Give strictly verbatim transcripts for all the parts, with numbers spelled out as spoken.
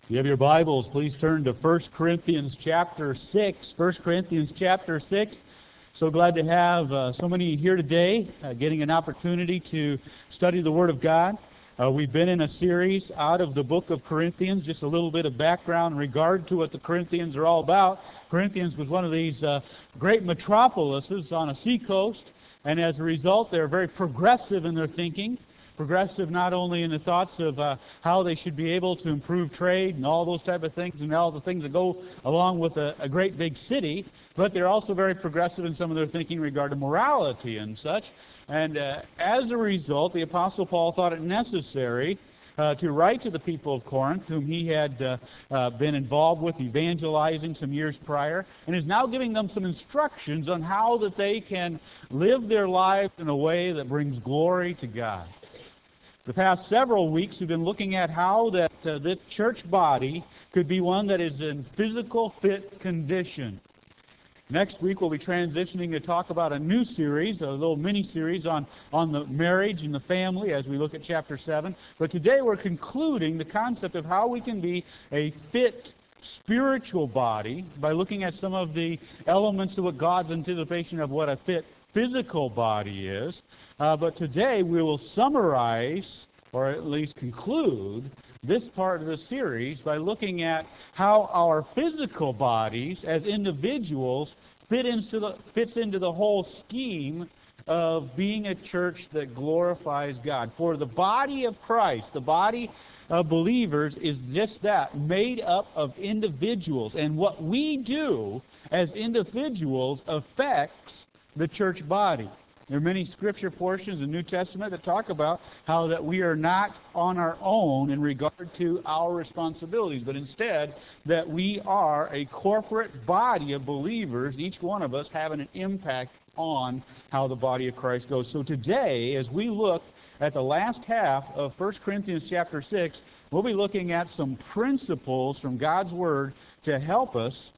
You have your Bibles, please turn to First Corinthians chapter six. First Corinthians chapter six. So glad to have uh, so many here today, uh, getting an opportunity to study the Word of God. Uh, we've been in a series out of the book of Corinthians, just a little bit of background in regard to what the Corinthians are all about. Corinthians was one of these uh, great metropolises on a seacoast, and as a result, they're very progressive in their thinking. Progressive not only in the thoughts of uh, how they should be able to improve trade and all those type of things and all the things that go along with a, a great big city, but they're also very progressive in some of their thinking regarding morality and such. And uh, as a result, the Apostle Paul thought it necessary uh, to write to the people of Corinth, whom he had uh, uh, been involved with evangelizing some years prior, and is now giving them some instructions on how that they can live their lives in a way that brings glory to God. The past several weeks we've been looking at how that uh, this church body could be one that is in physical fit condition. Next week we'll be transitioning to talk about a new series, a little mini-series on, on the marriage and the family as we look at chapter seven. But today we're concluding the concept of how we can be a fit spiritual body by looking at some of the elements of what God's anticipation of what a fit physical body is. Uh, but today we will summarize, or at least conclude, this part of the series by looking at how our physical bodies as individuals fit into the, fits into the whole scheme of being a church that glorifies God. For the body of Christ, the body of believers, is just that, made up of individuals. And what we do as individuals affects the church body. There are many scripture portions in the New Testament that talk about how that we are not on our own in regard to our responsibilities, but instead that we are a corporate body of believers, each one of us having an impact on how the body of Christ goes. So today, as we look at the last half of First Corinthians chapter six, we'll be looking at some principles from God's Word to help us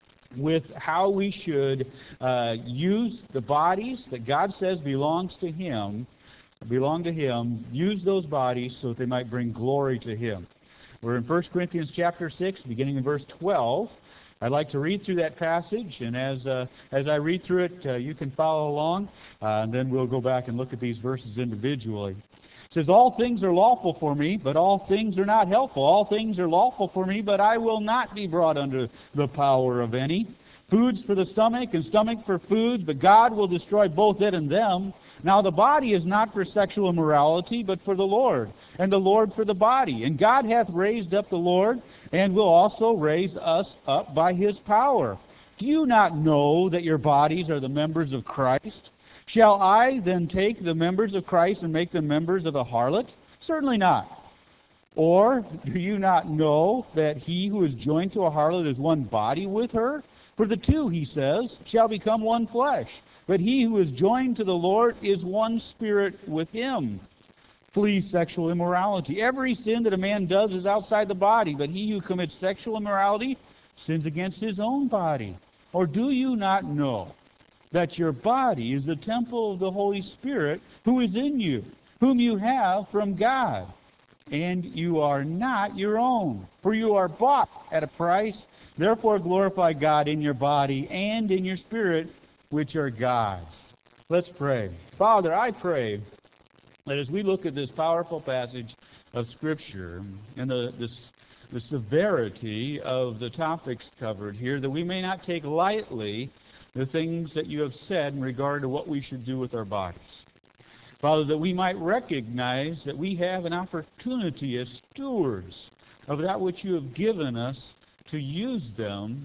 with how we should uh, use the bodies that God says belongs to Him, belong to Him, use those bodies so that they might bring glory to Him. We're in First Corinthians chapter six, beginning in verse twelve. I'd like to read through that passage, and as uh, as I read through it, uh, you can follow along, uh, and then we'll go back and look at these verses individually. It says, "All things are lawful for me, but all things are not helpful. All things are lawful for me, but I will not be brought under the power of any. Foods for the stomach, and stomach for foods, but God will destroy both it and them. Now the body is not for sexual immorality, but for the Lord, and the Lord for the body. And God hath raised up the Lord, and will also raise us up by His power. Do you not know that your bodies are the members of Christ? Shall I then take the members of Christ and make them members of a harlot? Certainly not. Or do you not know that he who is joined to a harlot is one body with her? For the two, he says, shall become one flesh. But he who is joined to the Lord is one spirit with Him. Flee sexual immorality. Every sin that a man does is outside the body, but he who commits sexual immorality sins against his own body. Or do you not know that your body is the temple of the Holy Spirit who is in you, whom you have from God? And you are not your own, for you are bought at a price. Therefore glorify God in your body and in your spirit, which are God's." Let's pray. Father, I pray that as we look at this powerful passage of Scripture and the, this, the severity of the topics covered here, that we may not take lightly the things that you have said in regard to what we should do with our bodies. Father, that we might recognize that we have an opportunity as stewards of that which you have given us to use them,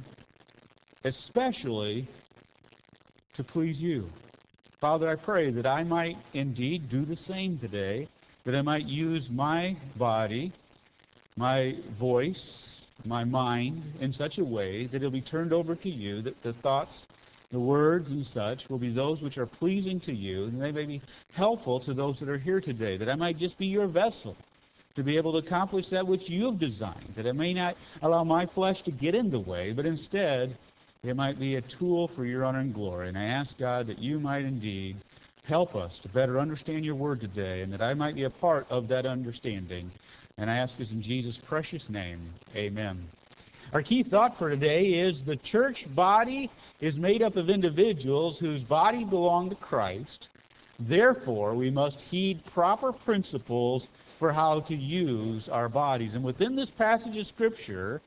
especially to please you. Father, I pray that I might indeed do the same today, that I might use my body, my voice, my mind in such a way that it'll be turned over to you, that the thoughts, the words and such will be those which are pleasing to you, and they may be helpful to those that are here today, that I might just be your vessel to be able to accomplish that which you have designed, that I may not allow my flesh to get in the way, but instead it might be a tool for your honor and glory. And I ask, God, that you might indeed Help us to better understand your word today, and that I might be a part of that understanding. And I ask this in Jesus' precious name. Amen. Our key thought for today is the church body is made up of individuals whose bodies belong to Christ. Therefore, we must heed proper principles for how to use our bodies. And within this passage of Scripture,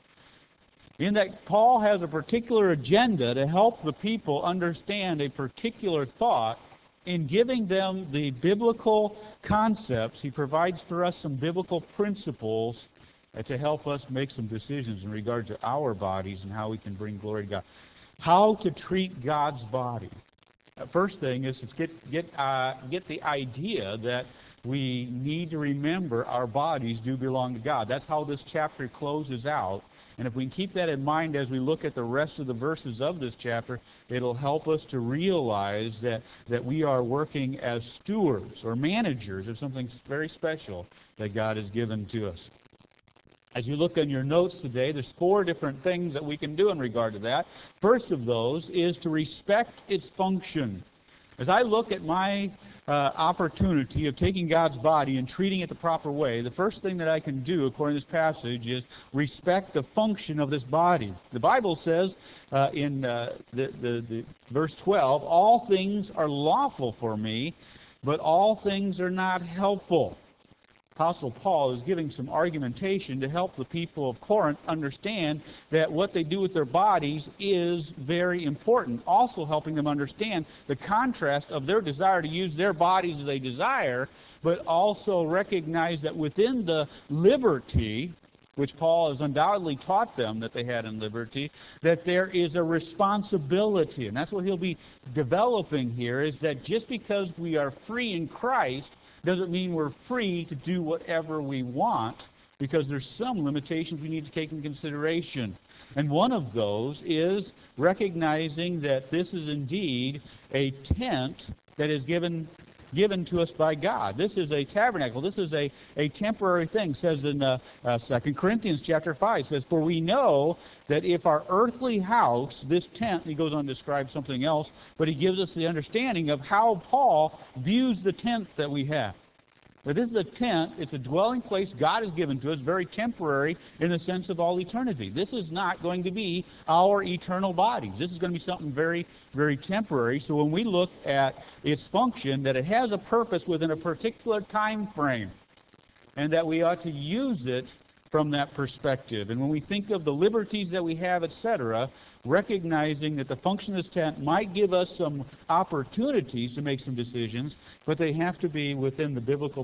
in that Paul has a particular agenda to help the people understand a particular thought, in giving them the biblical concepts, he provides for us some biblical principles uh, to help us make some decisions in regard to our bodies and how we can bring glory to God. How to treat God's body. Uh, first thing is to get get uh, get the idea that we need to remember our bodies do belong to God. That's how this chapter closes out. And if we can keep that in mind as we look at the rest of the verses of this chapter, it'll help us to realize that, that we are working as stewards or managers of something very special that God has given to us. As you look on your notes today, there's four different things that we can do in regard to that. First of those is to respect its function. As I look at my uh, opportunity of taking God's body and treating it the proper way, the first thing that I can do, according to this passage, is respect the function of this body. The Bible says uh, in uh, the, the, the verse twelve, all things are lawful for me, but all things are not helpful. Apostle Paul is giving some argumentation to help the people of Corinth understand that what they do with their bodies is very important. Also helping them understand the contrast of their desire to use their bodies as they desire, but also recognize that within the liberty, which Paul has undoubtedly taught them that they had in liberty, that there is a responsibility. And that's what he'll be developing here, is that just because we are free in Christ, doesn't mean we're free to do whatever we want, because there's some limitations we need to take in consideration. And one of those is recognizing that this is indeed a tent that is given given to us by God. This is a tabernacle. This is a, a temporary thing. It says in uh, uh, Second Corinthians chapter five, says, for we know that if our earthly house, this tent, he goes on to describe something else, but he gives us the understanding of how Paul views the tent that we have. But this is a tent. It's a dwelling place God has given to us, very temporary in the sense of all eternity. This is not going to be our eternal bodies. This is going to be something very, very temporary. So when we look at its function, that it has a purpose within a particular time frame, and that we ought to use it from that perspective. And when we think of the liberties that we have, et cetera, recognizing that the function of this tent might give us some opportunities to make some decisions, but they have to be within the biblical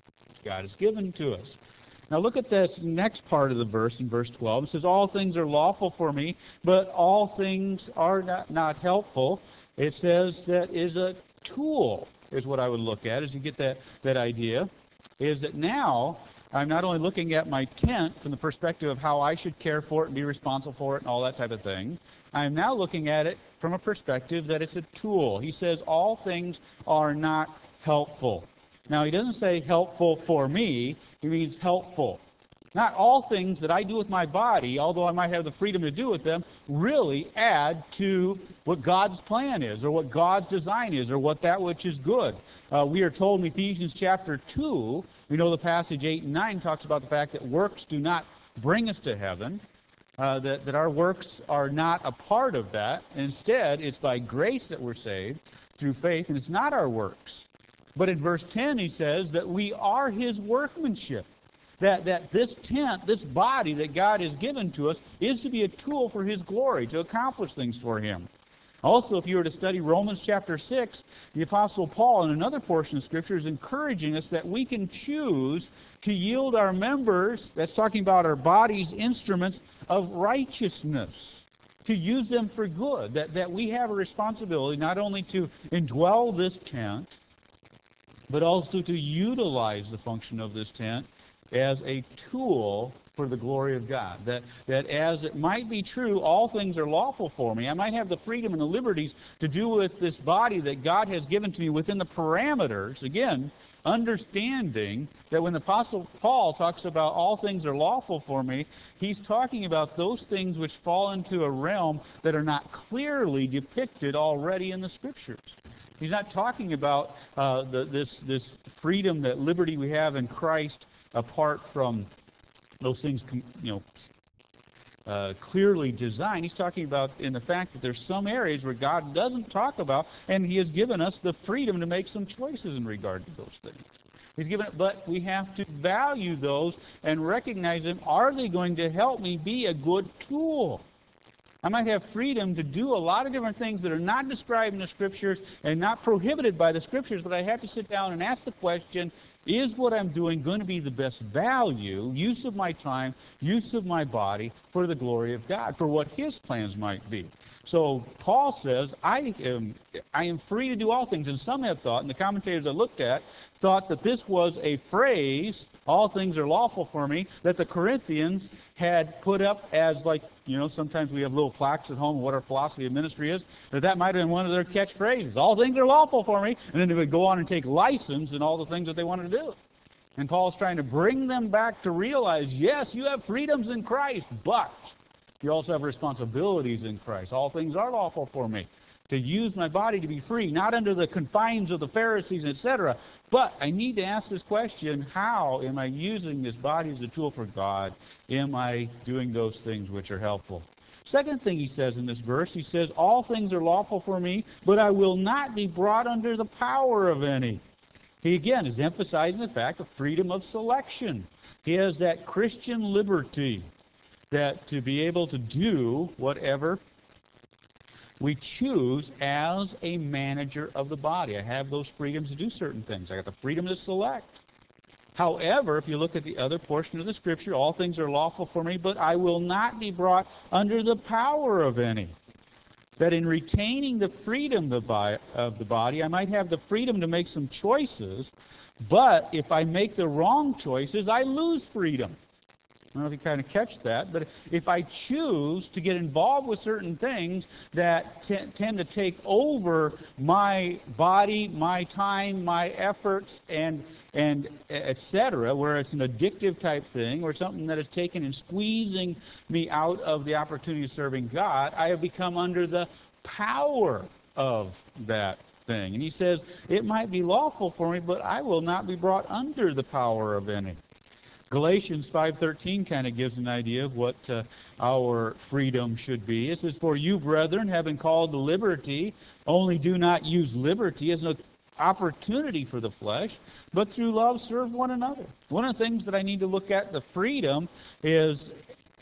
God has given to us. Now look at this next part of the verse in verse twelve. It says, all things are lawful for me, but all things are not, not helpful. It says that is a tool, is what I would look at, as you get that, that idea, is that now I'm not only looking at my tent from the perspective of how I should care for it and be responsible for it and all that type of thing. I'm now looking at it from a perspective that it's a tool. He says all things are not helpful. Now, he doesn't say helpful for me. He means helpful. Not all things that I do with my body, although I might have the freedom to do with them, really add to what God's plan is, or what God's design is, or what that which is good. Uh, we are told in Ephesians chapter two, we know the passage eight and nine talks about the fact that works do not bring us to heaven, uh, that, that our works are not a part of that. Instead, it's by grace that we're saved through faith, and it's not our works. But in verse ten, he says that we are his workmanship. That, that this tent, this body that God has given to us, is to be a tool for his glory, to accomplish things for him. Also, if you were to study Romans chapter six, the Apostle Paul, in another portion of Scripture, is encouraging us that we can choose to yield our members, that's talking about our bodies, instruments of righteousness, to use them for good. That, that we have a responsibility not only to indwell this tent, but also to utilize the function of this tent as a tool for the glory of God. That, that as it might be true, all things are lawful for me. I might have the freedom and the liberties to do with this body that God has given to me within the parameters. Again, understanding that when the Apostle Paul talks about all things are lawful for me, he's talking about those things which fall into a realm that are not clearly depicted already in the Scriptures. He's not talking about uh, the, this, this freedom, that liberty we have in Christ apart from those things, you know, uh, clearly designed. He's talking about in the fact that there's some areas where God doesn't talk about, and He has given us the freedom to make some choices in regard to those things. He's given it, but we have to value those and recognize them. Are they going to help me be a good tool? I might have freedom to do a lot of different things that are not described in the Scriptures and not prohibited by the Scriptures, but I have to sit down and ask the question, is what I'm doing going to be the best value, use of my time, use of my body for the glory of God, for what His plans might be? So Paul says, I am, I am free to do all things. And some have thought, and the commentators I looked at, thought that this was a phrase, all things are lawful for me, that the Corinthians had put up as, like, you know, sometimes we have little plaques at home, what our philosophy of ministry is, that that might have been one of their catchphrases. All things are lawful for me. And then they would go on and take license in all the things that they wanted to do. And Paul's trying to bring them back to realize, yes, you have freedoms in Christ, but you also have responsibilities in Christ. All things are lawful for me. To use my body to be free, not under the confines of the Pharisees, et cetera. But I need to ask this question, how am I using this body as a tool for God? Am I doing those things which are helpful? Second thing he says in this verse, he says, all things are lawful for me, but I will not be brought under the power of any. He again is emphasizing the fact of freedom of selection. He has that Christian liberty, that to be able to do whatever we choose as a manager of the body. I have those freedoms to do certain things. I got the freedom to select. However, if you look at the other portion of the Scripture, all things are lawful for me, but I will not be brought under the power of any. That in retaining the freedom of the body, I might have the freedom to make some choices, but if I make the wrong choices, I lose freedom. I don't know if you kind of catch that, but if I choose to get involved with certain things that t- tend to take over my body, my time, my efforts, and and et cetera, where it's an addictive type thing or something that is taken and squeezing me out of the opportunity of serving God, I have become under the power of that thing. And he says, it might be lawful for me, but I will not be brought under the power of any. Galatians five thirteen kind of gives an idea of what uh, our freedom should be. It says, for you, brethren, have been called to liberty, only do not use liberty as an opportunity for the flesh, but through love serve one another. One of the things that I need to look at the freedom is,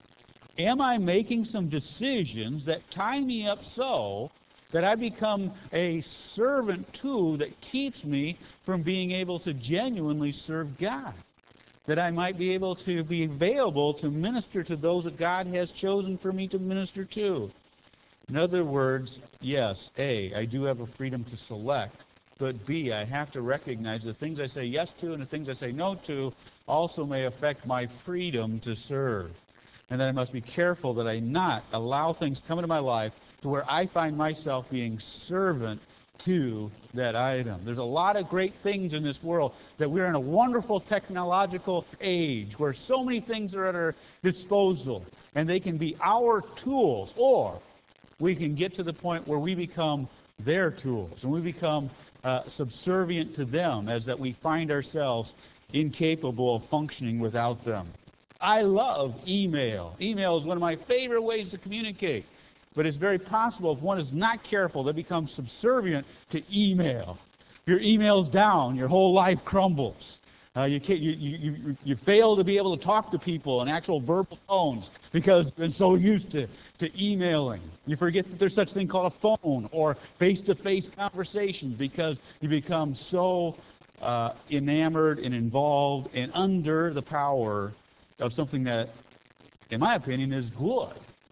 am I making some decisions that tie me up so that I become a servant tool that keeps me from being able to genuinely serve God? That I might be able to be available to minister to those that God has chosen for me to minister to. In other words, yes, A, I do have a freedom to select, but B, I have to recognize the things I say yes to and the things I say no to also may affect my freedom to serve. And that I must be careful that I not allow things come into my life to where I find myself being servant to that item. There's a lot of great things in this world, that we're in a wonderful technological age where so many things are at our disposal and they can be our tools, or we can get to the point where we become their tools and we become uh, subservient to them, as that we find ourselves incapable of functioning without them. I love email. Email is one of my favorite ways to communicate. But it's very possible, if one is not careful, to become subservient to email. If your email's down, your whole life crumbles. Uh, you, can't, you, you, you fail to be able to talk to people in actual verbal tones because you've been so used to, to emailing. You forget that there's such a thing called a phone or face-to-face conversations because you become so uh, enamored and involved and under the power of something that, in my opinion, is good,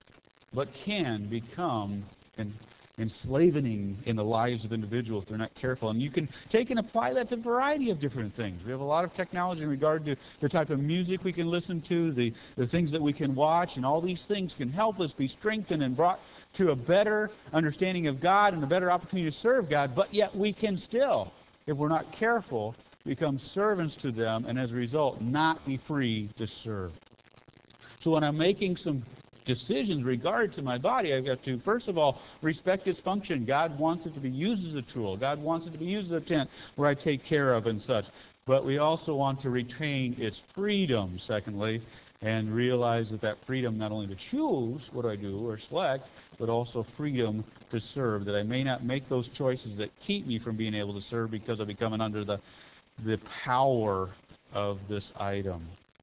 but can become an enslaving in the lives of individuals if they're not careful. And you can take and apply that to a variety of different things. We have a lot of technology in regard to the type of music we can listen to, the, the things that we can watch, and all these things can help us be strengthened and brought to a better understanding of God and a better opportunity to serve God. But yet we can still, if we're not careful, become servants to them, and as a result, not be free to serve. So when I'm making some decisions regard to my body, I've got to, first of all, respect its function. God wants it to be used as a tool. God wants it to be used as a tent where I take care of and such. But we also want to retain its freedom, secondly, and realize that that freedom not only to choose what I do or select, but also freedom to serve, that I may not make those choices that keep me from being able to serve because I'll be coming under the, the power of this item.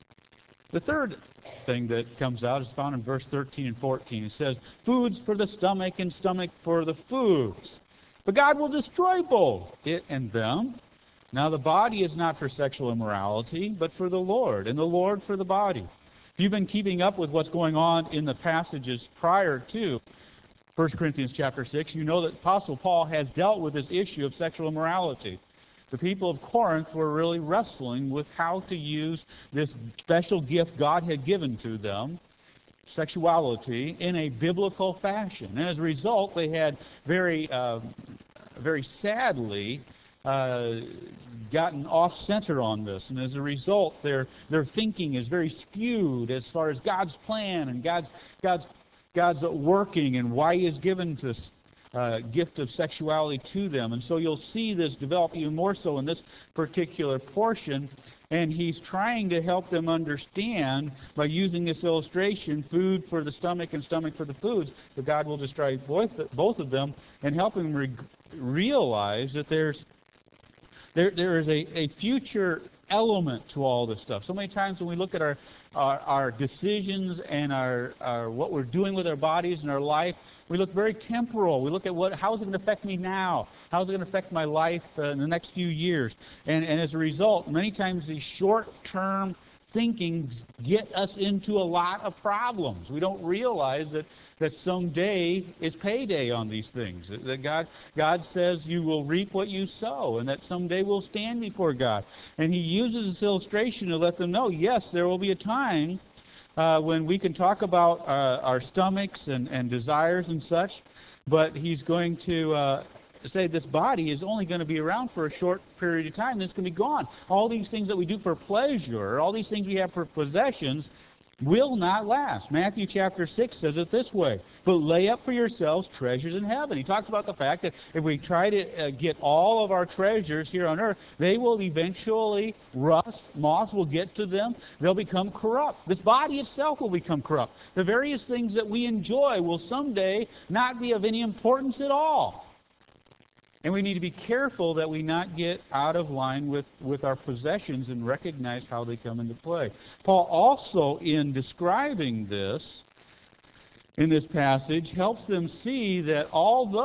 The third thing that comes out is found in verse thirteen and fourteen. It says, foods for the stomach and stomach for the foods. But God will destroy both it and them. Now the body is not for sexual immorality, but for the Lord, and the Lord for the body. If you've been keeping up with what's going on in the passages prior to First Corinthians chapter six, you know that Apostle Paul has dealt with this issue of sexual immorality. The people of Corinth were really wrestling with how to use this special gift God had given to them, sexuality, in a biblical fashion. And as a result, they had very, uh, very sadly uh, gotten off-center on this. And as a result, their their thinking is very skewed as far as God's plan and God's God's God's working and why He has given this uh, gift of sexuality to them. And so you'll see this develop even more so in this particular portion. And he's trying to help them understand by using this illustration, food for the stomach and stomach for the foods, that God will destroy both, both of them, and help them re- realize that there's there there is a, a future element to all this stuff. So many times when we look at our our, our decisions and our, our what we're doing with our bodies and our life, we look very temporal. We look at what how is it going to affect me now? How is it going to affect my life uh, in the next few years? And and as a result, many times these short-term thinking get us into a lot of problems. We don't realize that, that someday is payday on these things. That God God says you will reap what you sow, and that someday we'll stand before God. And He uses this illustration to let them know, yes, there will be a time uh, when we can talk about uh, our stomachs and, and desires and such, but He's going to uh, say this body is only going to be around for a short period of time, then it's going to be gone. All these things that we do for pleasure, all these things we have for possessions, will not last. Matthew chapter six says it this way, but lay up for yourselves treasures in heaven. He talks about the fact that if we try to uh, get all of our treasures here on earth, they will eventually rust, moths will get to them, they'll become corrupt. This body itself will become corrupt. The various things that we enjoy will someday not be of any importance at all. And we need to be careful that we not get out of line with, with our possessions and recognize how they come into play. Paul also, in describing this, in this passage, helps them see that although,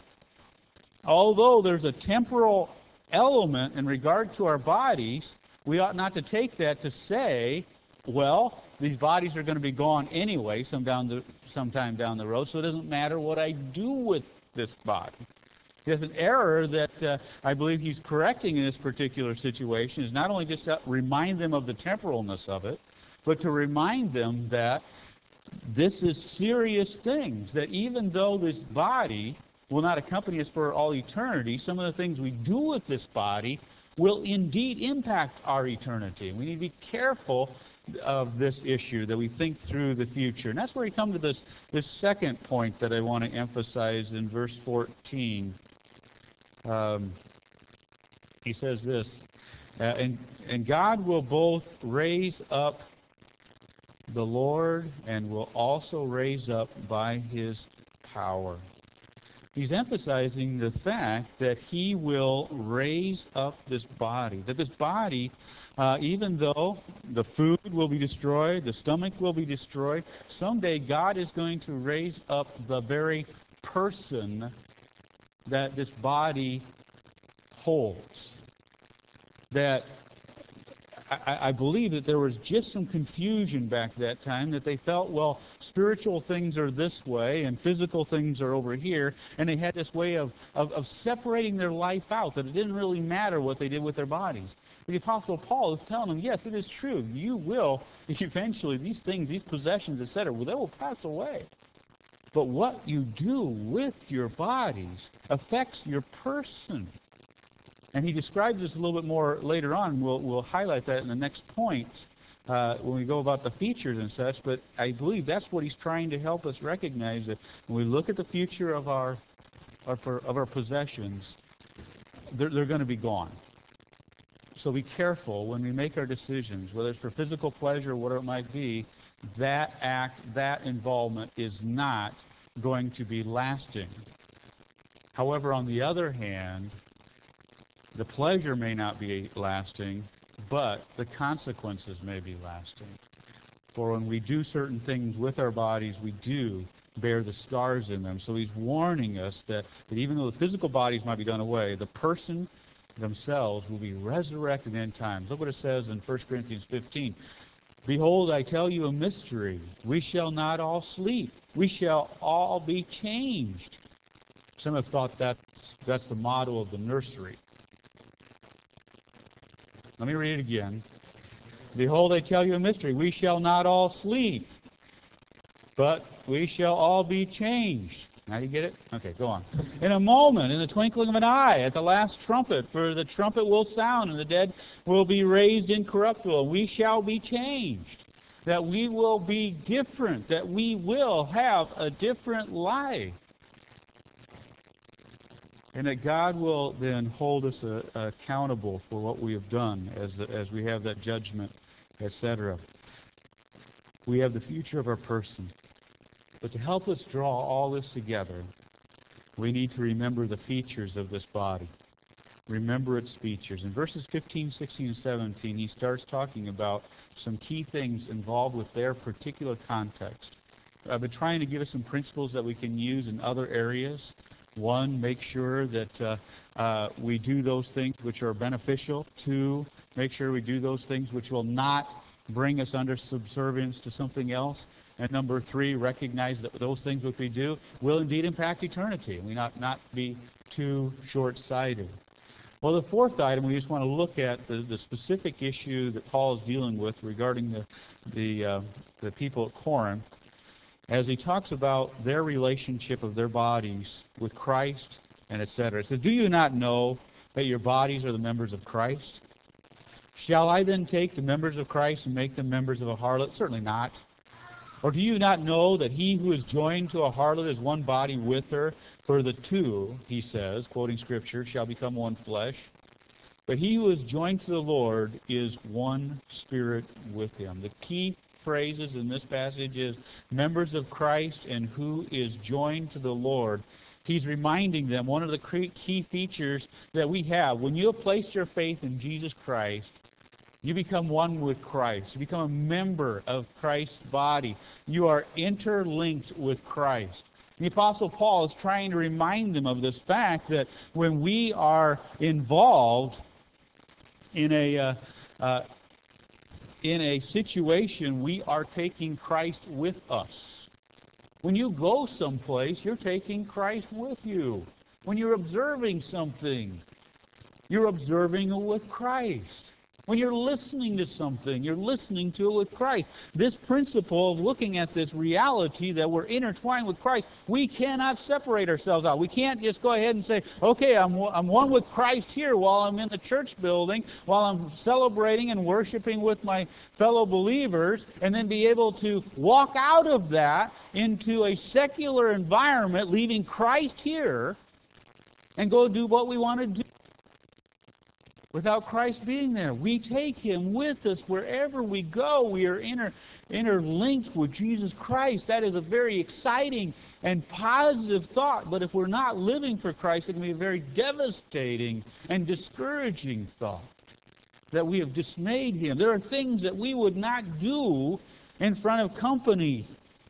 although there's a temporal element in regard to our bodies, we ought not to take that to say, well, these bodies are going to be gone anyway some down the, sometime down the road, so it doesn't matter what I do with this body. There's an error that uh, I believe he's correcting in this particular situation, is not only just to remind them of the temporalness of it, but to remind them that this is serious things, that even though this body will not accompany us for all eternity, some of the things we do with this body will indeed impact our eternity. We need to be careful of this issue, that we think through the future. And that's where we come to this, this second point that I want to emphasize in verse fourteen. Um, he says this, uh, and, and God will both raise up the Lord and will also raise up by His power. He's emphasizing the fact that He will raise up this body, that this body, uh, even though the food will be destroyed, the stomach will be destroyed, someday God is going to raise up the very person that this body holds. That I, I believe that there was just some confusion back that time, that they felt, well, spiritual things are this way and physical things are over here, and they had this way of, of, of separating their life out, that it didn't really matter what they did with their bodies. The Apostle Paul is telling them, yes, it is true. You will, eventually, these things, these possessions, et cetera, well, they will pass away. But what you do with your bodies affects your person. And he describes this a little bit more later on. We'll, we'll highlight that in the next point. uh, when we go about the features and such, but I believe that's what he's trying to help us recognize, that when we look at the future of our, of our, of our possessions, they're, they're going to be gone. So be careful when we make our decisions, whether it's for physical pleasure or whatever it might be, that act, that involvement is not going to be lasting. However, on the other hand, the pleasure may not be lasting, but the consequences may be lasting. For when we do certain things with our bodies, we do bear the scars in them. So he's warning us that, that even though the physical bodies might be done away, the person themselves will be resurrected in times. Look what it says in First Corinthians fifteen. Behold, I tell you a mystery. We shall not all sleep. We shall all be changed. Some have thought that's, that's the motto of the nursery. Let me read it again. Behold, I tell you a mystery. We shall not all sleep, but we shall all be changed. Now you get it? Okay, go on. In a moment, in the twinkling of an eye, at the last trumpet, for the trumpet will sound, and the dead will be raised incorruptible. We shall be changed. That we will be different. That we will have a different life. And that God will then hold us uh, accountable for what we have done as, the, as we have that judgment, et cetera. We have the future of our person. But to help us draw all this together, we need to remember the features of this body. Remember its features. In verses fifteen, sixteen, and seventeen, he starts talking about some key things involved with their particular context. I've been trying to give us some principles that we can use in other areas. One, make sure that uh, uh, we do those things which are beneficial. Two, make sure we do those things which will not bring us under subservience to something else. And number three, recognize that those things which we do will indeed impact eternity. We not, not be too short-sighted. Well, the fourth item, we just want to look at the, the specific issue that Paul is dealing with regarding the, the, uh, the people at Corinth, as he talks about their relationship of their bodies with Christ and et cetera. It says, do you not know that your bodies are the members of Christ? Shall I then take the members of Christ and make them members of a harlot? Certainly not. Or do you not know that he who is joined to a harlot is one body with her? For the two, he says, quoting Scripture, shall become one flesh. But he who is joined to the Lord is one spirit with him. The key phrases in this passage is members of Christ and who is joined to the Lord. He's reminding them one of the key features that we have. When you have placed your faith in Jesus Christ, you become one with Christ. You become a member of Christ's body. You are interlinked with Christ. The Apostle Paul is trying to remind them of this fact that when we are involved in a uh, uh, in a situation, we are taking Christ with us. When you go someplace, you're taking Christ with you. When you're observing something, you're observing it with Christ. When you're listening to something, you're listening to it with Christ. This principle of looking at this reality that we're intertwined with Christ, we cannot separate ourselves out. We can't just go ahead and say, okay, I'm, I'm one with Christ here while I'm in the church building, while I'm celebrating and worshiping with my fellow believers, and then be able to walk out of that into a secular environment, leaving Christ here, and go do what we want to do. Without Christ being there, we take Him with us wherever we go. We are inter, interlinked with Jesus Christ. That is a very exciting and positive thought. But if we're not living for Christ, it can be a very devastating and discouraging thought that we have dismayed Him. There are things that we would not do in front of company.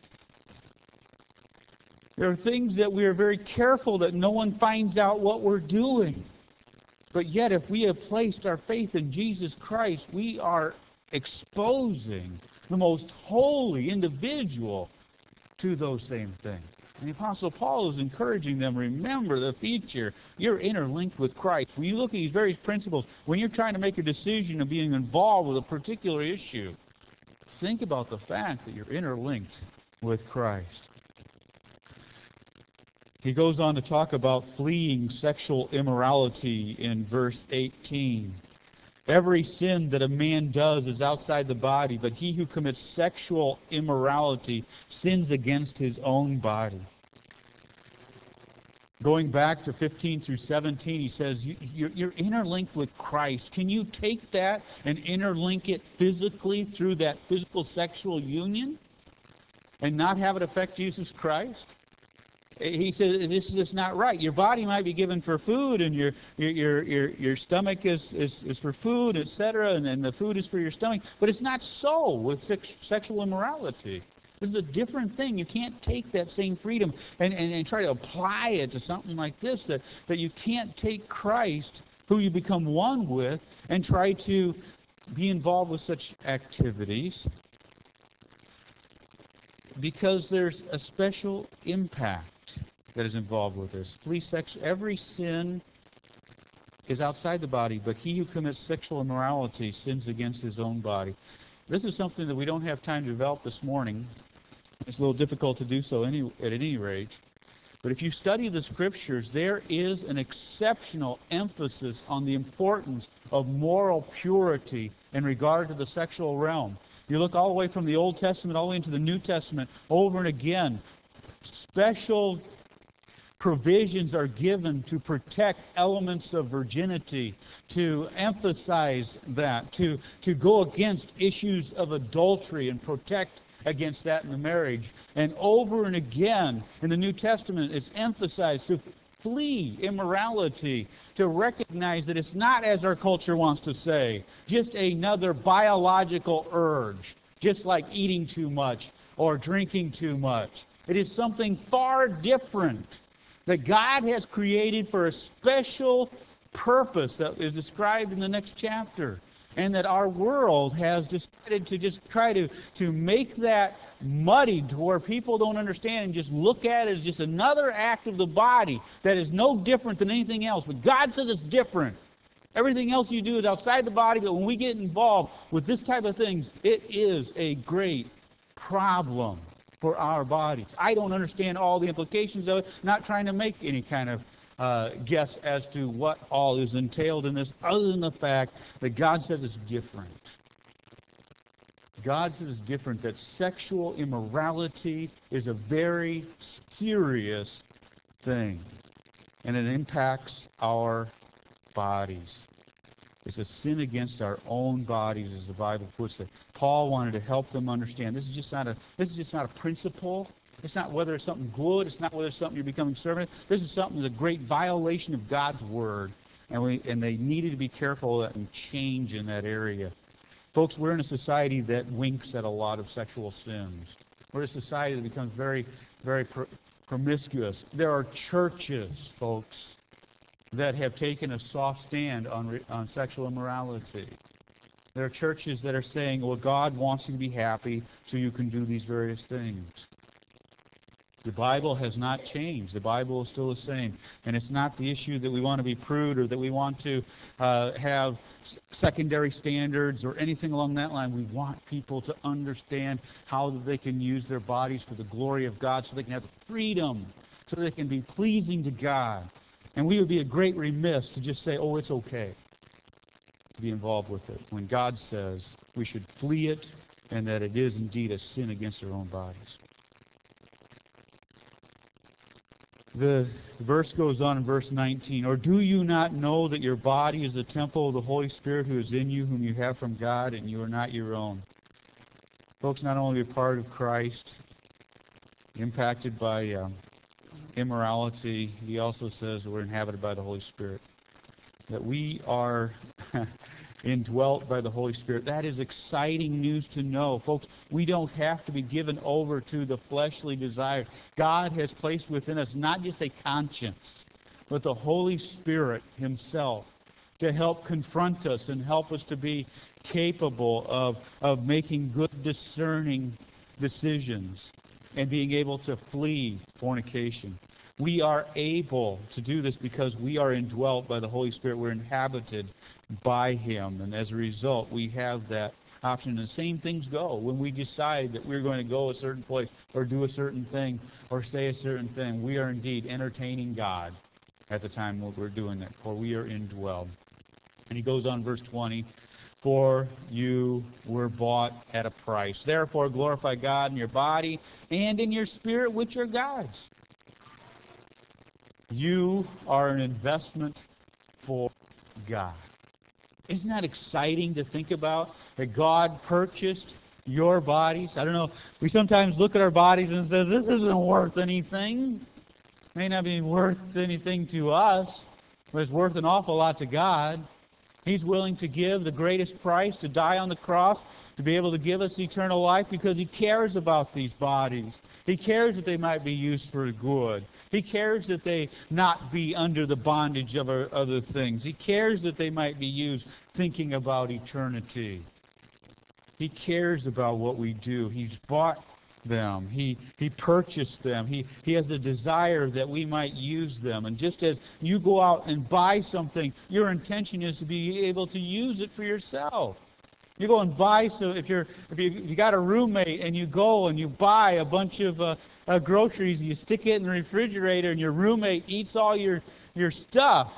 There are things that we are very careful that no one finds out what we're doing. But yet, if we have placed our faith in Jesus Christ, we are exposing the most holy individual to those same things. And the Apostle Paul is encouraging them, remember the future. You're interlinked with Christ. When you look at these various principles, when you're trying to make a decision of being involved with a particular issue, think about the fact that you're interlinked with Christ. He goes on to talk about fleeing sexual immorality in verse eighteen. Every sin that a man does is outside the body, but he who commits sexual immorality sins against his own body. Going back to fifteen through seventeen, he says, you, you're, you're interlinked with Christ. Can you take that and interlink it physically through that physical sexual union and not have it affect Jesus Christ? He says, this is just not right. Your body might be given for food, and your your your your, your stomach is, is, is for food, et cetera, and, and the food is for your stomach. But it's not so with sex, sexual immorality. This is a different thing. You can't take that same freedom and, and, and try to apply it to something like this, that, that you can't take Christ, who you become one with, and try to be involved with such activities, because there's a special impact that is involved with this. Flee sex. Every sin is outside the body, but he who commits sexual immorality sins against his own body. This is something that we don't have time to develop this morning. It's a little difficult to do so any, at any rate. But if you study the Scriptures, there is an exceptional emphasis on the importance of moral purity in regard to the sexual realm. You look all the way from the Old Testament all the way into the New Testament, over and again, special provisions are given to protect elements of virginity, to emphasize that, to, to go against issues of adultery and protect against that in the marriage. And over and again in the New Testament, it's emphasized to flee immorality, to recognize that it's not, as our culture wants to say, just another biological urge, just like eating too much or drinking too much. It is something far different that God has created for a special purpose that is described in the next chapter, and that our world has decided to just try to, to make that muddied to where people don't understand and just look at it as just another act of the body that is no different than anything else. But God says it's different. Everything else you do is outside the body, but when we get involved with this type of things, it is a great problem for our bodies. I don't understand all the implications of it, not trying to make any kind of uh, guess as to what all is entailed in this, other than the fact that God says it's different. God says it's different, that sexual immorality is a very serious thing, and it impacts our bodies. It's a sin against our own bodies, as the Bible puts it. Paul wanted to help them understand this is just not a this is just not a principle. It's not whether it's something good. It's not whether it's something you're becoming servant. This is something that's a great violation of God's word, and we and they needed to be careful and change in that area. Folks, we're in a society that winks at a lot of sexual sins. We're a society that becomes very, very pr- promiscuous. There are churches, folks, that have taken a soft stand on re- on sexual immorality. There are churches that are saying, well, God wants you to be happy, so you can do these various things. The Bible has not changed. The Bible is still the same. And it's not the issue that we want to be prude or that we want to uh, have secondary standards or anything along that line. We want people to understand how they can use their bodies for the glory of God, so they can have freedom, so they can be pleasing to God. And we would be a great remiss to just say, oh, it's okay to be involved with it, when God says we should flee it and that it is indeed a sin against our own bodies. The verse goes on in verse nineteen, or do you not know that your body is the temple of the Holy Spirit who is in you, whom you have from God, and you are not your own? Folks, not only are we part of Christ, impacted by um, immorality, he also says that we're inhabited by the Holy Spirit, that we are indwelt by the Holy Spirit. That is exciting news to know. Folks, we don't have to be given over to the fleshly desires. God has placed within us not just a conscience, but the Holy Spirit himself to help confront us and help us to be capable of, of making good, discerning decisions and being able to flee fornication. We are able to do this because we are indwelt by the Holy Spirit. We're inhabited by him. And as a result, we have that option. And the same things go when we decide that we're going to go a certain place or do a certain thing or say a certain thing. We are indeed entertaining God at the time when we're doing that, for we are indwelled. And he goes on, verse twenty, for you were bought at a price. Therefore glorify God in your body and in your spirit, which are God's. You are an investment for God. Isn't that exciting to think about? That God purchased your bodies? I don't know. We sometimes look at our bodies and say, this isn't worth anything. It may not be worth anything to us, but it's worth an awful lot to God. He's willing to give the greatest price, to die on the cross, to be able to give us eternal life because He cares about these bodies. He cares that they might be used for good. He cares that they not be under the bondage of other things. He cares that they might be used thinking about eternity. He cares about what we do. He's bought them. He He purchased them. He He has a desire that we might use them. And just as you go out and buy something, your intention is to be able to use it for yourself. You go and buy, so if you're if you, if you got a roommate and you go and you buy a bunch of uh, uh, groceries, you stick it in the refrigerator, and your roommate eats all your your stuff.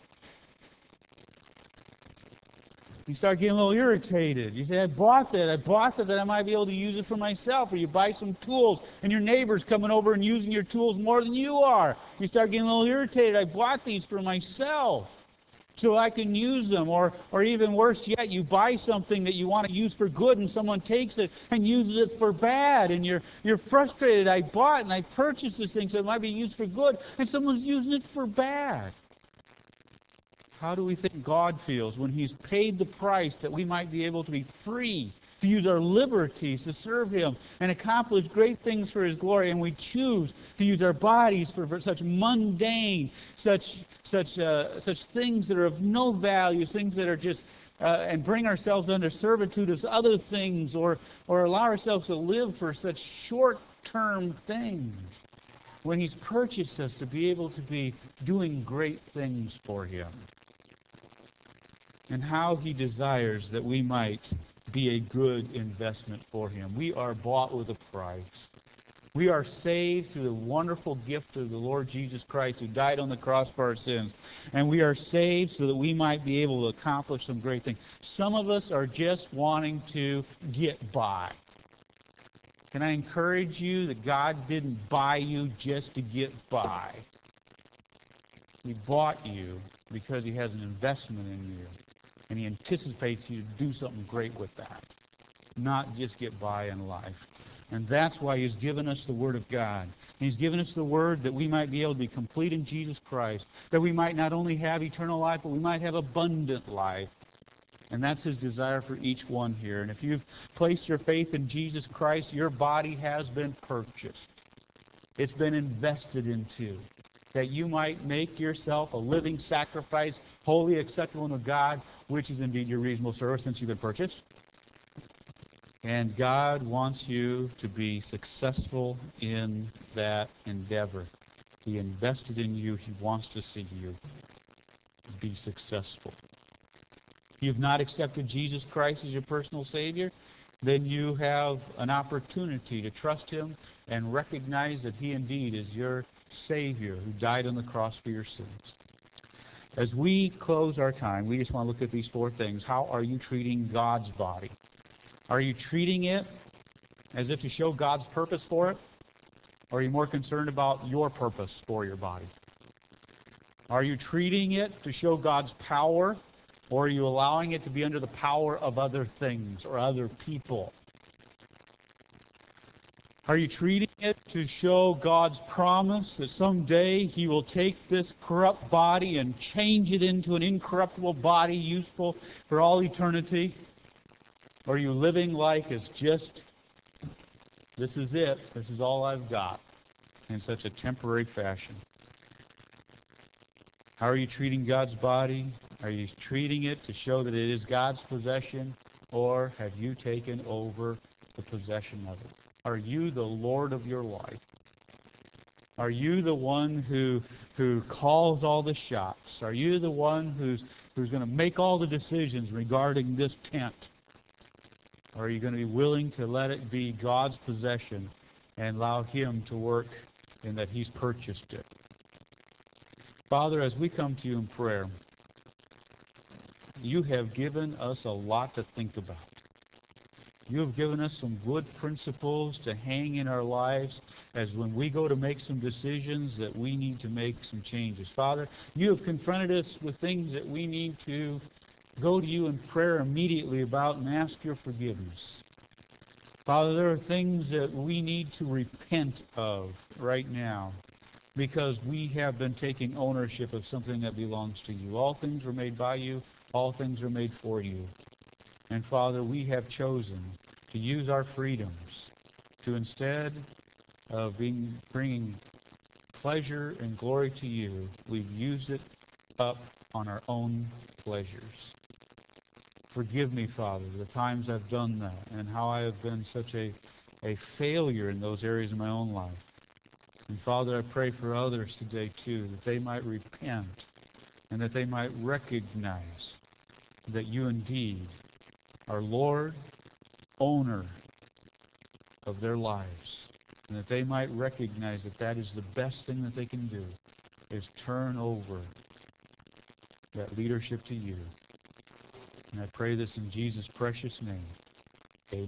You start getting a little irritated. You say, I bought that. I bought that that I might be able to use it for myself. Or you buy some tools, and your neighbor's coming over and using your tools more than you are. You start getting a little irritated. I bought these for myself so I can use them. Or, or even worse yet, you buy something that you want to use for good, and someone takes it and uses it for bad. And you're, you're frustrated. I bought and I purchased this thing so it might be used for good, and someone's using it for bad. How do we think God feels when He's paid the price that we might be able to be free, to use our liberties to serve Him and accomplish great things for His glory, and we choose to use our bodies for, for such mundane, such such uh, such things that are of no value, things that are just, uh, and bring ourselves under servitude of other things, or or allow ourselves to live for such short-term things, when He's purchased us to be able to be doing great things for Him. And how He desires that we might be a good investment for Him. We are bought with a price. We are saved through the wonderful gift of the Lord Jesus Christ, who died on the cross for our sins. And we are saved so that we might be able to accomplish some great things. Some of us are just wanting to get by. Can I encourage you that God didn't buy you just to get by? He bought you because He has an investment in you. And He anticipates you to do something great with that, not just get by in life. And that's why He's given us the Word of God. He's given us the Word that we might be able to be complete in Jesus Christ, that we might not only have eternal life, but we might have abundant life. And that's His desire for each one here. And if you've placed your faith in Jesus Christ, your body has been purchased. It's been invested into, that you might make yourself a living sacrifice, holy, acceptable unto God, which is indeed your reasonable service, since you've been purchased. And God wants you to be successful in that endeavor. He invested in you. He wants to see you be successful. If you've not accepted Jesus Christ as your personal Savior, then you have an opportunity to trust Him and recognize that He indeed is your Savior who died on the cross for your sins. As we close our time, we just want to look at these four things. How are you treating God's body? Are you treating it as if to show God's purpose for it? Or are you more concerned about your purpose for your body? Are you treating it to show God's power? Or are you allowing it to be under the power of other things or other people? Are you treating it to show God's promise that someday He will take this corrupt body and change it into an incorruptible body useful for all eternity? Or are you living like it's just, this is it, this is all I've got, in such a temporary fashion? How are you treating God's body? Are you treating it to show that it is God's possession, or have you taken over the possession of it? Are you the Lord of your life? Are you the one who who calls all the shots? Are you the one who's who's going to make all the decisions regarding this tent? Or are you going to be willing to let it be God's possession and allow Him to work in that He's purchased it? Father, as we come to You in prayer, you have given us a lot to think about. You have given us some good principles to hang in our lives as when we go to make some decisions that we need to make some changes. Father, you have confronted us with things that we need to go to you in prayer immediately about and ask your forgiveness. Father, there are things that we need to repent of right now because we have been taking ownership of something that belongs to you. All things were made by you. All things are made for you. And Father, we have chosen to use our freedoms to, instead of being bringing pleasure and glory to you, we've used it up on our own pleasures. Forgive me, Father, the times I've done that and how I have been such a, a failure in those areas of my own life. And Father, I pray for others today too, that they might repent and that they might recognize that you indeed are Lord, owner of their lives, and that they might recognize that that is the best thing that they can do, is turn over that leadership to you. And I pray this in Jesus' precious name.